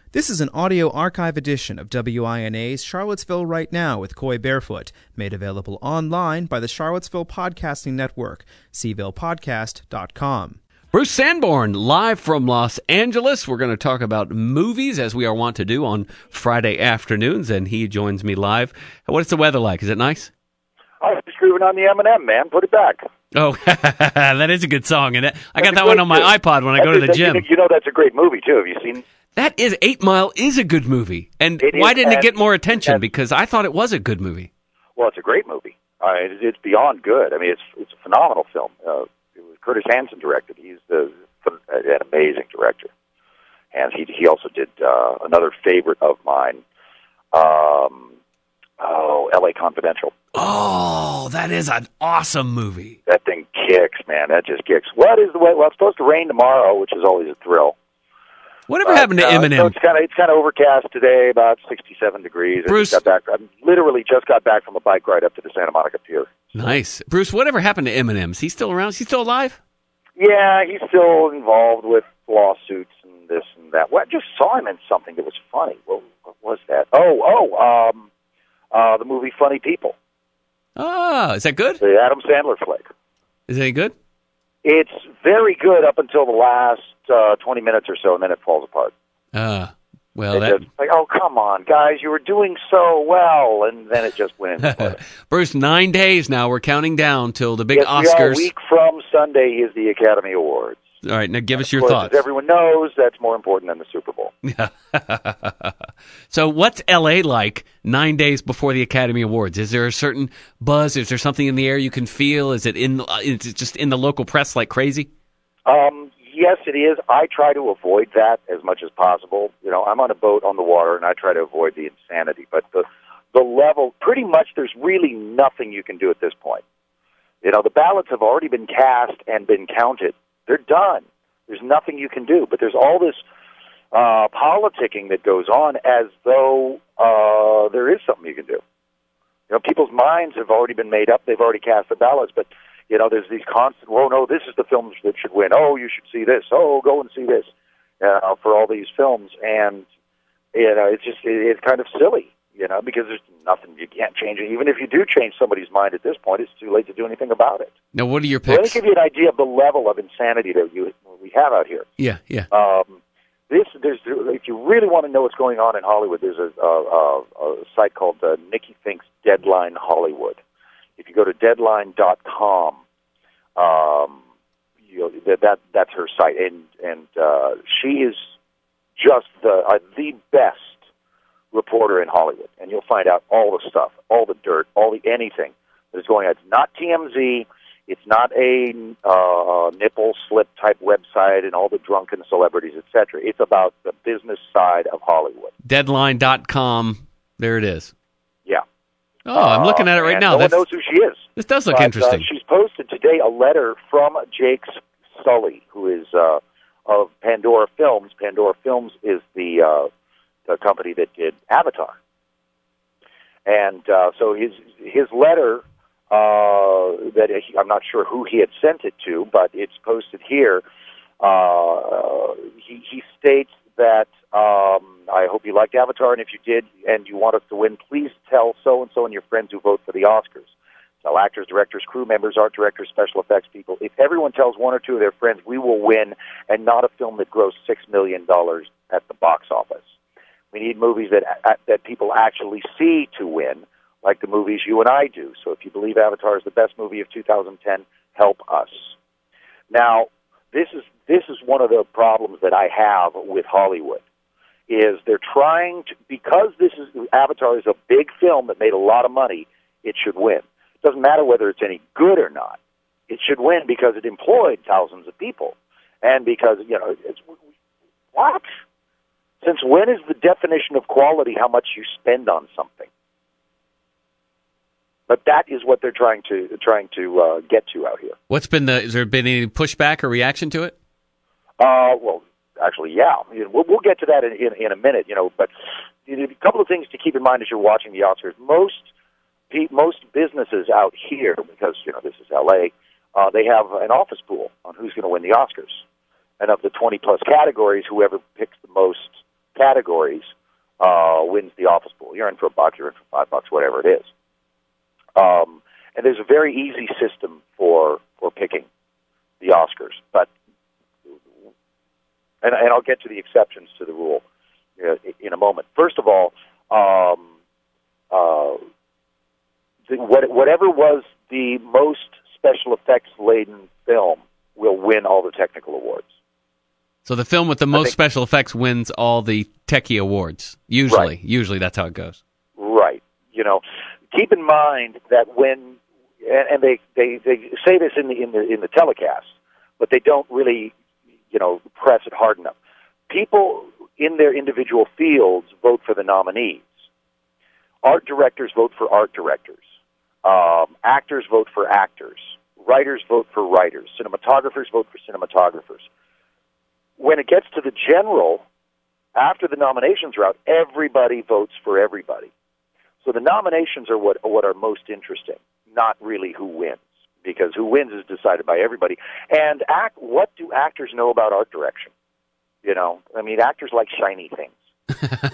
This is an audio archive edition of WINA's Charlottesville Right Now with Coy Barefoot, made available online by the Charlottesville Podcasting Network, cvillePodcast.com. Bruce Sanborn, live from Los Angeles. We're going to talk about movies, as we are wont to do on Friday afternoons, and he joins me live. What's the weather like? Is it nice? I was just grooving on the Eminem, man. Put it back. Oh, that is a good song, and I got that one on my iPod when I go to the gym. You know that's a great movie, too. Have you seen? That is, 8 Mile is a good movie. And why didn't it get more attention? Because I thought it was a good movie. Well, it's a great movie. It's beyond good. I mean, it's a phenomenal film. It was Curtis Hanson directed. He's an amazing director. And he also did another favorite of mine, L.A. Confidential. Oh, that is an awesome movie. That thing kicks, man. That just kicks. What is the way? Well, it's supposed to rain tomorrow, which is always a thrill. Whatever happened to Eminem? So it's kind of overcast today, about 67 degrees. Bruce, I literally just got back from a bike ride up to the Santa Monica Pier. Nice. Bruce, whatever happened to Eminem? Is he still around? Is he still alive? Yeah, he's still involved with lawsuits and this and that. Well, I just saw him in something that was funny. What was that? The movie Funny People. Oh, is that good? The Adam Sandler flick. Is it any good? It's very good up until the last 20 minutes or so, and then it falls apart. Just like, oh, come on, guys, you were doing so well, and then it just went in. Bruce, 9 days now. We're counting down till the big Oscars. We are a week from Sunday is the Academy Awards. All right, now give us your thoughts. As everyone knows, that's more important than the Super Bowl. So what's L.A. like 9 days before the Academy Awards? Is there a certain buzz? Is there something in the air you can feel? Is it just in the local press like crazy? Yes, it is. I try to avoid that as much as possible. You know, I'm on a boat on the water, and I try to avoid the insanity. But the level, pretty much, there's really nothing you can do at this point. You know, the ballots have already been cast and been counted. They're done. There's nothing you can do. But there's all this politicking that goes on as though there is something you can do. You know, people's minds have already been made up. They've already cast the ballots. But, you know, there's these constant, oh, no, this is the film that should win. Oh, you should see this. Oh, go and see this for all these films. And, you know, it's kind of silly, you know, because there's nothing, you can't change it. Even if you do change somebody's mind at this point, it's too late to do anything about it. Now, what are your picks? Let me give you an idea of the level of insanity that we have out here. Yeah. If you really want to know what's going on in Hollywood, there's a site called Nikki Finks Deadline Hollywood. If you go to deadline.com, that's her site, and she is just the best reporter in Hollywood, and you'll find out all the stuff, all the dirt, anything that is going on. It's not TMZ. It's not a nipple slip type website and all the drunken celebrities, etc. It's about the business side of Hollywood. Deadline.com. There it is. Yeah. Oh, I'm looking at it right now. No one knows who she is. This does look interesting. She's posted today a letter from Jake Sully, who is of Pandora Films. Pandora Films is the company that did Avatar. And so his letter, I'm not sure who he had sent it to, but it's posted here. He states that, I hope you liked Avatar, and if you did and you want us to win, please tell so-and-so and your friends who vote for the Oscars. Tell actors, directors, crew members, art directors, special effects people. If everyone tells one or two of their friends, we will win, and not a film that grossed $6 million at the box office. We need movies that people actually see to win, like the movies you and I do. So if you believe Avatar is the best movie of 2010, help us. Now, this is one of the problems that I have with Hollywood, is they're trying to, because Avatar is a big film that made a lot of money, it should win. It doesn't matter whether it's any good or not. It should win because it employed thousands of people. And because, you know, what? Since when is the definition of quality how much you spend on something? But that is what they're trying to get to out here. Has there been any pushback or reaction to it? Well, actually, yeah. We'll get to that in a minute, you know. But a couple of things to keep in mind as you're watching the Oscars. Most businesses out here, because, you know, this is L.A., they have an office pool on who's going to win the Oscars. And of the 20-plus categories, whoever picks the most categories wins the office pool. You're in for $1, you're in for $5, whatever it is. And there's a very easy system for picking the Oscars, but and I'll get to the exceptions to the rule in a moment. First of all, whatever was the most special effects laden film will win all the technical awards. So the film with the most special effects wins all the techie awards. Usually that's how it goes. Right. Keep in mind that when and they say this in the telecast, but they don't really press it hard enough. People in their individual fields vote for the nominees. Art directors vote for art directors. Actors vote for actors. Writers vote for writers. Cinematographers vote for cinematographers. When it gets to the general, after the nominations are out, everybody votes for everybody. So the nominations are what are most interesting, not really who wins, because who wins is decided by everybody. And what do actors know about art direction? Actors like shiny things.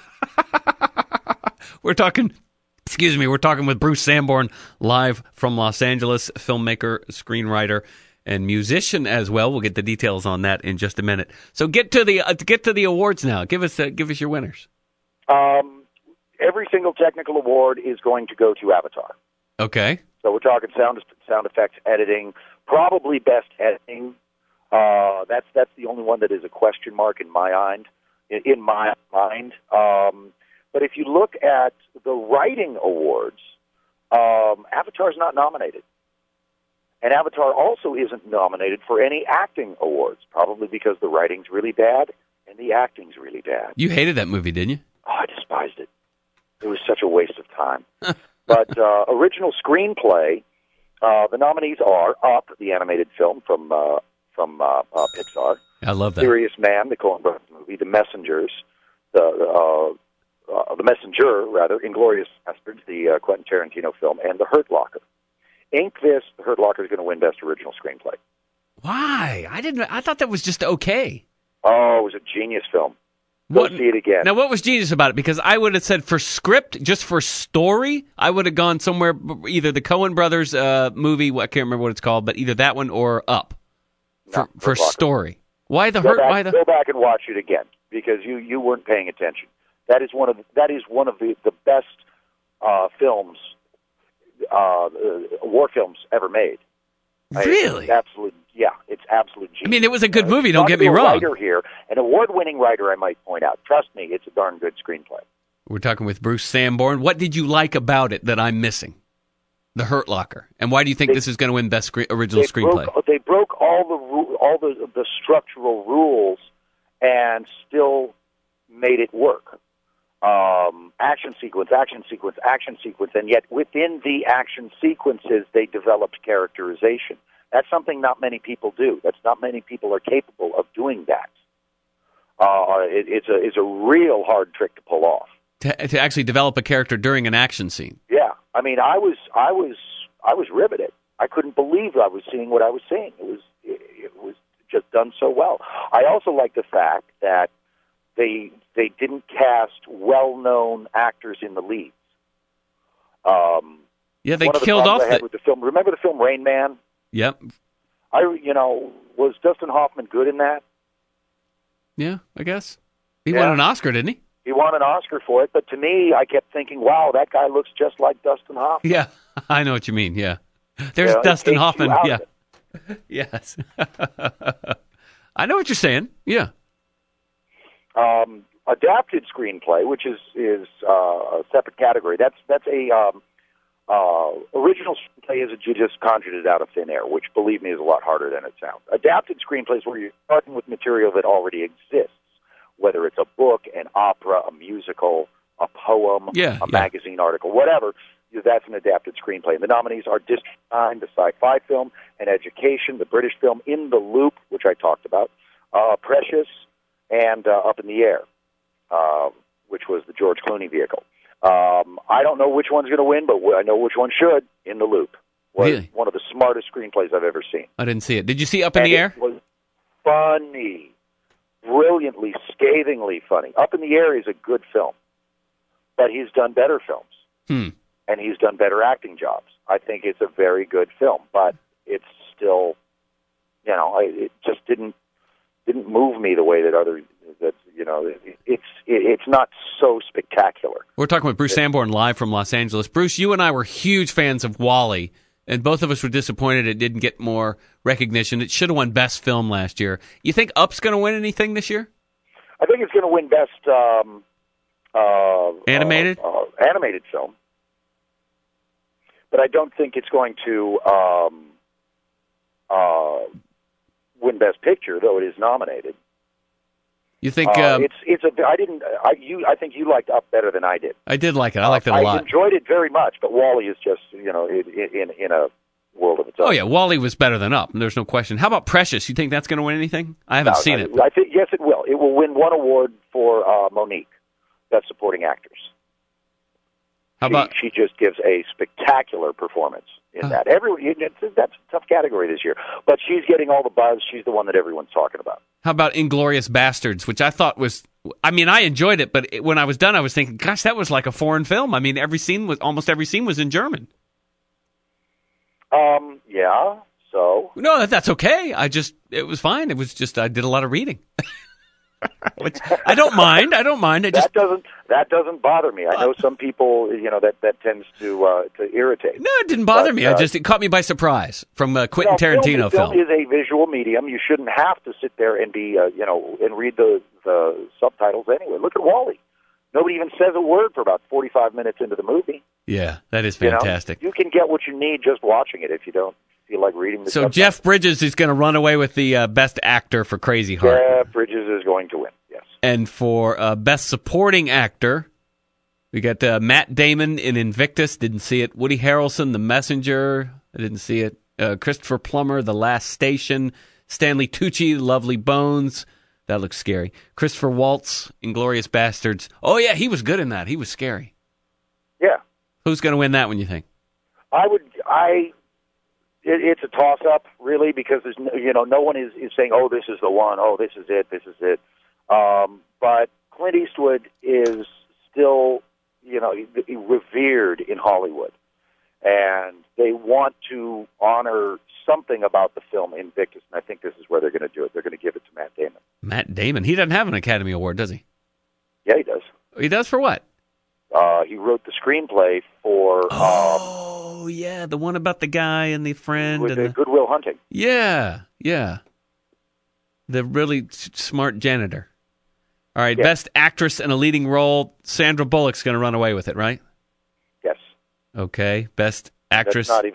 We're talking with Bruce Sanborn live from Los Angeles, filmmaker, screenwriter, and musician as well. We'll get the details on that in just a minute. So get to the awards now. Give us your winners. Every single technical award is going to go to Avatar. Okay. So we're talking sound effects, editing, probably best editing. That's the only one that is a question mark in my mind. But if you look at the writing awards, Avatar's not nominated. And Avatar also isn't nominated for any acting awards, probably because the writing's really bad and the acting's really bad. You hated that movie, didn't you? Oh, I despised it. It was such a waste of time. But original screenplay, the nominees are Up, the animated film from Pixar. I love that. Serious Man, the Coen Brothers movie. The Messengers, the Messenger, rather, Inglourious Basterds, the Quentin Tarantino film, and The Hurt Locker. The Hurt Locker is going to win Best Original Screenplay. Why? I thought that was just okay. Oh, it was a genius film. Go see it again. Now, what was genius about it? Because I would have said for script, just for story, I would have gone somewhere, either the Coen Brothers movie, I can't remember what it's called, but either that one or Up. For story. Why the Hurt? Go back and watch it again, because you weren't paying attention. That is one of the best films, war films ever made. Really? It's absolute genius. I mean, it was a good movie. Don't get me wrong. Writer here, an award-winning writer, I might point out. Trust me, it's a darn good screenplay. We're talking with Bruce Sanborn. What did you like about it that I'm missing? The Hurt Locker. And why do you think this is going to win Best Original Screenplay? They broke all the structural rules and still made it work. Action sequence, and yet within the action sequences, they developed characterization. That's something not many people do. Not many people are capable of doing that. It's a real hard trick to pull off. To actually develop a character during an action scene. Yeah, I mean, I was riveted. I couldn't believe I was seeing what I was seeing. It was just done so well. I also like the fact that they didn't cast well-known actors in the leads. They killed off with the film. Remember the film Rain Man? Yep. Was Dustin Hoffman good in that? Yeah, I guess. He won an Oscar, didn't he? He won an Oscar for it, but to me, I kept thinking, wow, that guy looks just like Dustin Hoffman. Yeah, I know what you mean, yeah. There's Dustin Hoffman, yeah. Yes. I know what you're saying, yeah. Adapted screenplay, which is a separate category. That's a original screenplay is you just conjured it out of thin air, which, believe me, is a lot harder than it sounds. Adapted screenplays where you're starting with material that already exists, whether it's a book, an opera, a musical, a poem, a magazine article, whatever. That's an adapted screenplay. And the nominees are District 9, the sci-fi film, and Education, the British film, In the Loop, which I talked about, Precious, and Up in the Air, which was the George Clooney vehicle. I don't know which one's going to win, but I know which one should. In the Loop was one of the smartest screenplays I've ever seen. I didn't see it. Did you see Up in the Air? It was funny. brilliantly, scathingly funny. Up in the Air is a good film, but he's done better films, and he's done better acting jobs. I think it's a very good film, but it's still, it just didn't move me the way that it's not so spectacular. We're talking with Bruce Sanborn live from Los Angeles. Bruce, you and I were huge fans of WALL-E, and both of us were disappointed it didn't get more recognition. It should have won Best Film last year. You think Up's going to win anything this year? I think it's going to win Best Animated? Animated film. But I don't think it's going to win Best Picture, though it is nominated. You think I think you liked Up better than I did. I did like it. I liked it a lot. I enjoyed it very much, but WALL-E is just in a world of its own. Oh yeah, WALL-E was better than Up. There's no question. How about Precious? You think that's going to win anything? I haven't seen it. I think yes, it will. It will win one award for Monique, Best Supporting Actress. How about she just gives a spectacular performance in that. That's a tough category this year, but she's getting all the buzz. She's the one that everyone's talking about. How about Inglourious Bastards, which I thought was, I enjoyed it, but when I was done, I was thinking, gosh, that was like a foreign film. Almost every scene was in German. Yeah, so. No, that's okay. It was fine. It was just, I did a lot of reading. Which I don't mind. That doesn't bother me. I know some people, that tends to irritate. No, it didn't bother me. It caught me by surprise from a Quentin Tarantino film. Film is a visual medium. You shouldn't have to sit there and be, and read the subtitles anyway. Look at WALL-E. Nobody even says a word for about 45 minutes into the movie. Yeah, that is fantastic. You can get what you need just watching it if you don't feel like reading the subtitles. Jeff Bridges is going to run away with the Best Actor for Crazy Heart. Jeff Bridges is going to win, yes. And for Best Supporting Actor, we got Matt Damon in Invictus, didn't see it. Woody Harrelson, The Messenger, I didn't see it. Christopher Plummer, The Last Station. Stanley Tucci, Lovely Bones. That looks scary. Christopher Waltz, Inglourious Bastards. Oh, yeah, he was good in that. He was scary. Yeah. Who's going to win that one, you think? It's a toss-up, really, because there's no one is saying, oh, this is the one, oh, this is it. But Clint Eastwood is still, revered in Hollywood, and they want to honor something about the film Invictus, and I think this is where they're going to do it. They're going to give it to Matt Damon. Matt Damon? He doesn't have an Academy Award, does he? Yeah, he does. He does for what? He wrote the screenplay for... Oh, yeah, the one about the guy and the friend. With the Good Will Hunting. Yeah. The really smart janitor. All right, Best Actress in a Leading Role, Sandra Bullock's going to run away with it, right? Yes. Okay, Best Actress... That's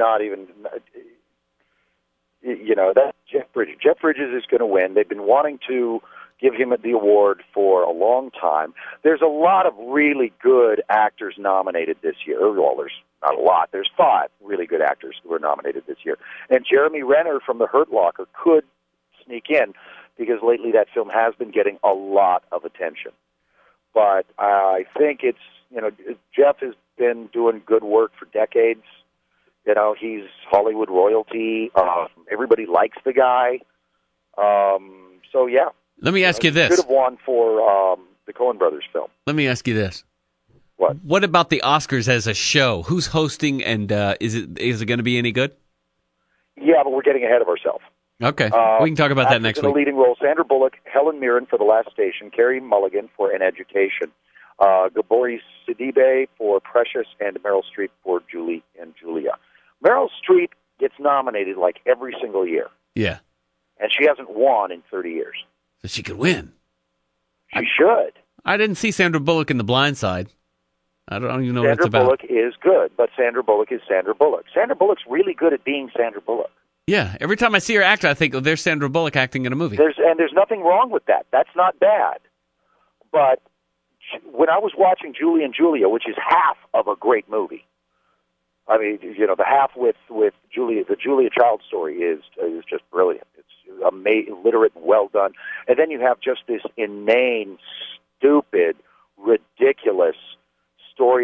Jeff Bridges. Jeff Bridges is going to win. They've been wanting to give him the award for a long time. There's a lot of really good actors nominated this year. Well, there's not a lot. There's 5 really good actors who were nominated this year. And Jeremy Renner from The Hurt Locker could sneak in because lately that film has been getting a lot of attention. But I think it's, Jeff has been doing good work for decades. He's Hollywood royalty. Everybody likes the guy. So, yeah. Let me ask you this. Should have won for the Coen Brothers film. Let me ask you this. What? What about the Oscars as a show? Who's hosting, and is it going to be any good? Yeah, but we're getting ahead of ourselves. Okay. We can talk about that next week. In the leading role, Sandra Bullock, Helen Mirren for The Last Station, Carey Mulligan for An Education, Gabori Sidibe for Precious, and Meryl Streep for Julie and Julia. Meryl Streep gets nominated like every single year. Yeah. And she hasn't won in 30 years. So she could win. She should. I didn't see Sandra Bullock in The Blind Side. I don't even know what it's about. Sandra Bullock is good, but Sandra Bullock is Sandra Bullock. Sandra Bullock's really good at being Sandra Bullock. Yeah, every time I see her act, I think, there's Sandra Bullock acting in a movie. There's nothing wrong with that. That's not bad. But when I was watching Julie and Julia, which is half of a great movie, I mean, the half with Julia, the Julia Child story is just brilliant. It's literate and well done. And then you have just this inane, stupid, ridiculous story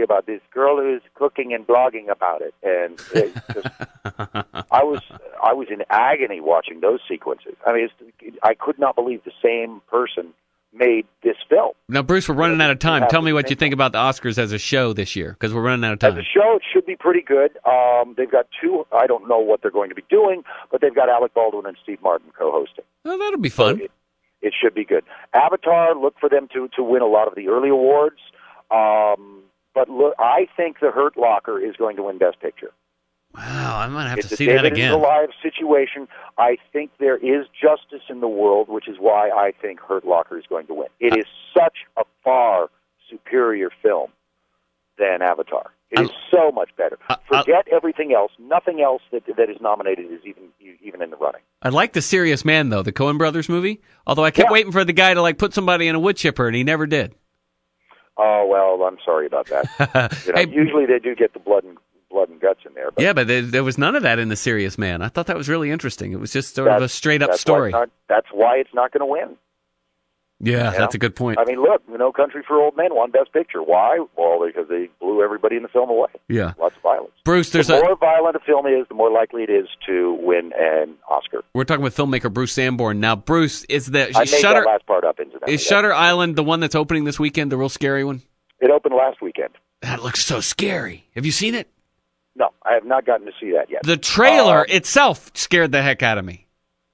story about this girl who's cooking and blogging about it, and it just, I was in agony watching those sequences. I mean, I could not believe the same person made this film. Now, Bruce, we're running out of time. Tell me what you think about the Oscars as a show this year, because we're running out of time. As a show, it should be pretty good. They've got two. I don't know what they're going to be doing, but they've got Alec Baldwin and Steve Martin co-hosting. Well, that'll be fun. So it should be good. Avatar, look for them to win a lot of the early awards. But look, I think The Hurt Locker is going to win Best Picture. Wow, I might have It's to see that again. It's a live situation. I think there is justice in the world, which is why I think Hurt Locker is going to win. It is such a far superior film than Avatar. It is so much better. Forget everything else. Nothing else that is nominated is even in the running. I like The Serious Man, though, the Coen Brothers movie. Although I kept waiting for the guy to put somebody in a wood chipper, and he never did. Oh, well, I'm sorry about that. Usually they do get the blood and guts in there. But yeah, but there was none of that in The Serious Man. I thought that was really interesting. It was just sort of a straight-up story. That's why it's not going to win. Yeah, that's a good point. I mean, look, No Country for Old Men won Best Picture. Why? Well, because they blew everybody in the film away. Yeah. Lots of violence. Bruce, the more violent a film is, the more likely it is to win an Oscar. We're talking with filmmaker Bruce Sanborn. Now, Bruce, is I made that last part up, incidentally. Is Shutter Island the one that's opening this weekend, the real scary one? It opened last weekend. That looks so scary. Have you seen it? No, I have not gotten to see that yet. The trailer itself scared the heck out of me.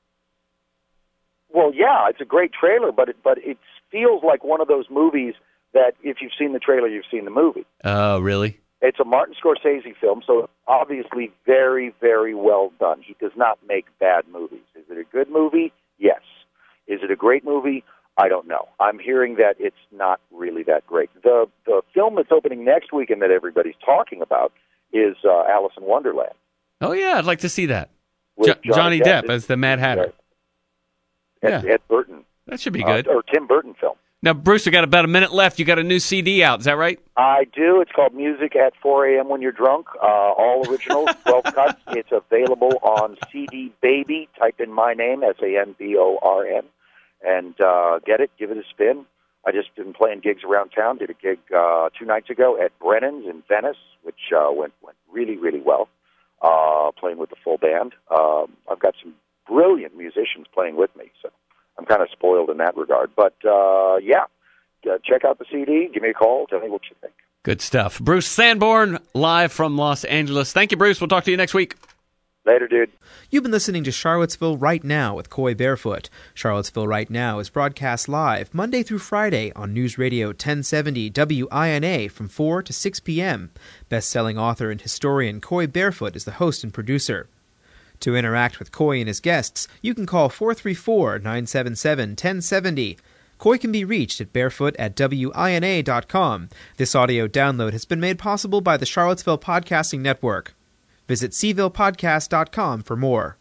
Well, yeah, it's a great trailer, but it feels like one of those movies that if you've seen the trailer, you've seen the movie. Oh, really? It's a Martin Scorsese film, so obviously very, very well done. He does not make bad movies. Is it a good movie? Yes. Is it a great movie? I don't know. I'm hearing that it's not really that great. The film that's opening next weekend that everybody's talking about is Alice in Wonderland. Oh, yeah, I'd like to see that. Johnny Depp as the Mad Hatter. Ed Burton. That should be good. Or Tim Burton film. Now, Bruce, we got about a minute left. You got a new CD out. Is that right? I do. It's called Music at 4 a.m. When You're Drunk. All originals, 12 cuts. It's available on CD Baby. Type in my name, Sanborn, and get it. Give it a spin. I just been playing gigs around town. Did a gig 2 nights ago at Brennan's in Venice, which went really, really well, playing with the full band. I've got some brilliant musicians playing with me, so I'm kind of spoiled in that regard. But, check out the CD. Give me a call. Tell me what you think. Good stuff. Bruce Sanborn, live from Los Angeles. Thank you, Bruce. We'll talk to you next week. Later, dude. You've been listening to Charlottesville Right Now with Coy Barefoot. Charlottesville Right Now is broadcast live Monday through Friday on News Radio 1070 WINA from 4 to 6 p.m. Best-selling author and historian Coy Barefoot is the host and producer. To interact with Coy and his guests, you can call 434-977-1070. Coy can be reached at barefoot@wina.com. This audio download has been made possible by the Charlottesville Podcasting Network. Visit cvillepodcast.com for more.